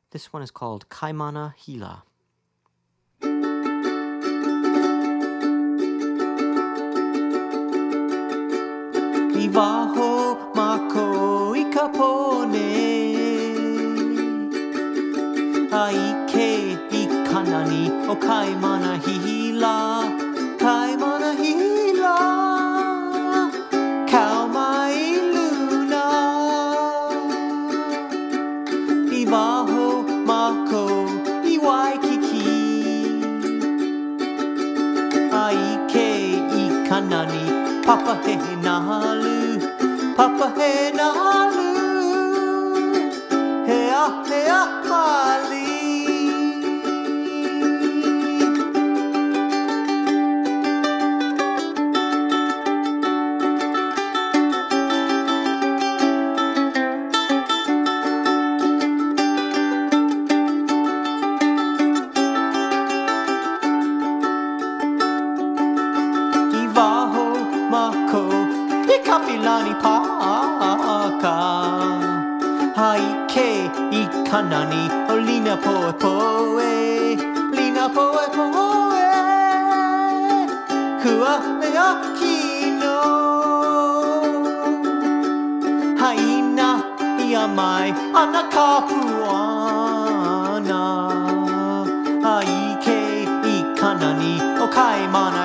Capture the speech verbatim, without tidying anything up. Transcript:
This one is called Kaimana Hila. Iwaho mako i ka pone Aike i kanani o Kaimana Hila Kaimana Hila Kau mai luna Iwaho mako i Waikiki Aike i kanani Papa he nahalu, Papa he nahalu, hea hea mali. Iwaho mako i kapilani paka Haike i kanani o lina poe poe Lina poe poe Kua mea kino Haina i a mai ana kapuana Haike i kanani o Kaimana